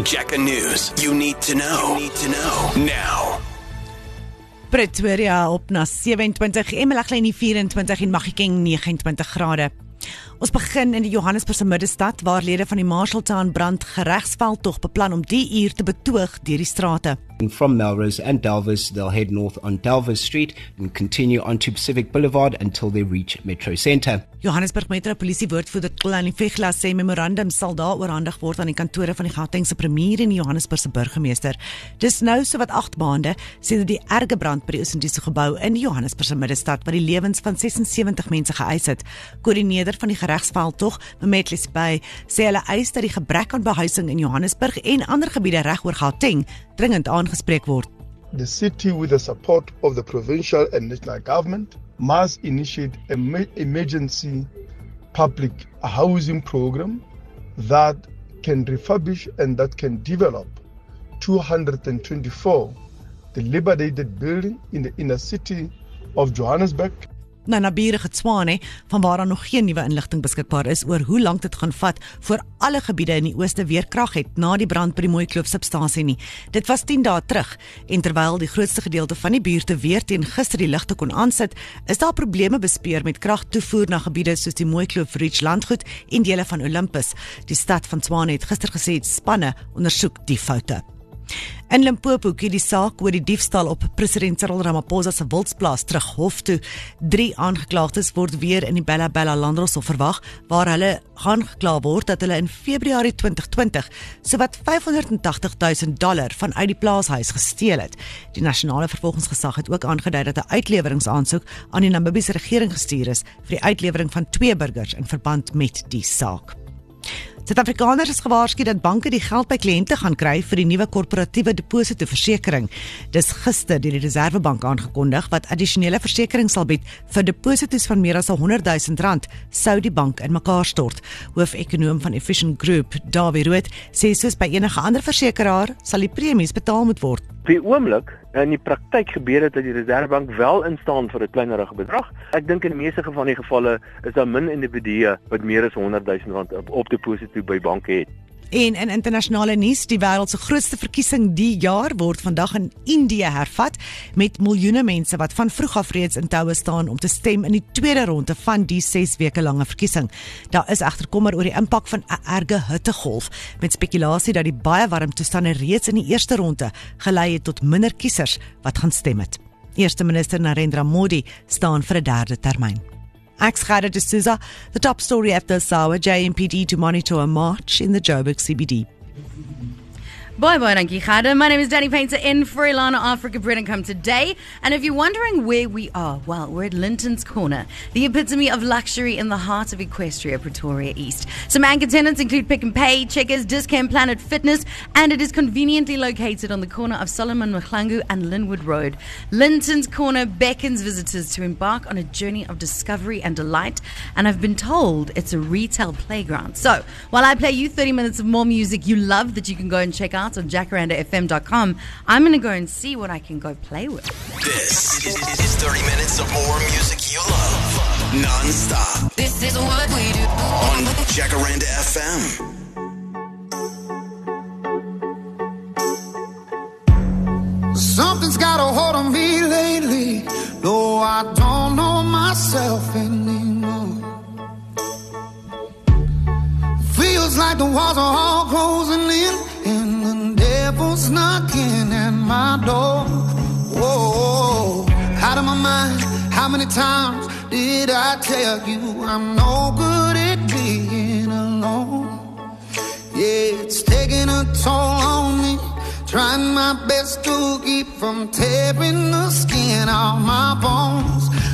Jacka News. You need to know. Now. Pretoria op na 27, Emelaghleni 24 en Mahikeng 29 grade. Ons begin in die Johannesburgse middestad waar lede van die Marshalltown brand geregsveldtog beplan om die uur te betoog deur die strate. From Melrose and Dalvis, they'll head north on Dalvis Street and continue onto Pacific Boulevard until they reach Metro Centre. Johannesburg Metro Polisie woordvoerder Xolani Fegla sê memorandum sal daar oorhandig word aan die kantore van die Gautengse premier en die Johannesburgse burgemeester. Dis nou sowat 8 maande sedert die erge brand by die Oos-Indiese gebou in die Johannesburgse middestad wat die lewens van 76 mense geëis het. Koördineerder van die geregsveldtog, Mehmet Lesbey, sê hulle eis dat die gebrek aan behuising in Johannesburg en ander gebiede reg oor Gauteng dringend aangespreek word. The city, with the support of the provincial and national government, must initiate an emergency public housing program that can refurbish and that can develop 224 dilapidated buildings in the inner city of Johannesburg. Nou nabierige Tswane, van waar daar nog geen nuwe inligting beskikbaar is oor hoe lank dit gaan vat voor alle gebiede in die ooste weer krag het na die brand by die Mooikloof substasie nie. Dit was 10 dae terug en terwyl die grootste gedeelte van die buurte weer teen gister die ligte kon aansit, is daar probleme bespeur met kragtoevoer na gebiede soos die Mooikloof Ridge landgoed en dele van Olympus. Die stad van Tswane het gister gesê spanne ondersoek die foute. In Limpopo keer die saak oor die diefstal op president Cyril Ramaphosa se wildsplaas terug hof toe. 3 aangeklaagdes word weer in die Bella Bella Landdroshof verwag, waar hulle gaan gekla word dat hulle in Februarie 2020 sowat $580,000 vanuit die plaashuis gesteel het. Die nasionale vervolgingsgesag het ook aangedui dat 'n uitleweringsaansoek aan die Namibiese regering gestuur is vir die uitlewering van 2 burgers in verband met die saak. Suid-Afrikaners is gewaarsku dat banke die geld by kliënte gaan kry vir die nuwe korporatiewe depositoversekering. Dis gister deur die Reservebank aangekondig wat addisionele versekering sal bied vir depositos van meer as R100,000 sou die bank in mekaar stort. Hoofekonoom van Efficient Group, Dawie Rood, sê soos by enige ander versekeraar sal die premies betaal moet word. Op die oomblik, in die praktyk gebeur dit dat die Reservebank wel instaan vir 'n kleinerige bedrag. Ek dink in die meeste van die gevalle is daar min individue wat meer as R100,000 op deposito by banke het. En in internasionale nuus, die wêreld se grootste verkiesing die jaar word vandag in Indië hervat met miljoene mense wat van vroeg af reeds in toue staan om te stem in die tweede ronde van die 6 weke lange verkiesing. Daar is egter kommer oor die impak van 'n erge hittegolf met spekulasie dat die baie warm toestande reeds in die eerste ronde gelei het tot minder kiesers wat gaan stem het. Eerste minister Narendra Modi staan vir 'n 3de termyn. Ek's Gerda de Souza, the top story at this hour, JMPD to monitor a march in the Joburg CBD. Bye, dankie Gerda. My name is Danny Painter in for Ilana Africa Bread and Come today. And if you're wondering where we are, well, we're at Linton's Corner, the epitome of luxury in the heart of Equestria, Pretoria East. Some anchor tenants include Pick n Pay, Checkers, Discount Planet Fitness, and it is conveniently located on the corner of Solomon Mahlangu and Linwood Road. Linton's Corner beckons visitors to embark on a journey of discovery and delight, and I've been told it's a retail playground. So, while I play you 30 minutes of more music you love that you can go and check out on jacarandafm.com, I'm going to go and see what I can go play with. This is 30 minutes of more music you love, non-stop. This is what we do on Jacaranda FM. Something's got a hold on me lately. No, I don't know myself anymore. Feels like the walls are all closing in and the devil's knocking at my door. Whoa, out of my mind. How many times did I tell you I'm no good at being alone? Yeah, it's taking a toll on me. Trying my best to keep from tearing the skin off my bones.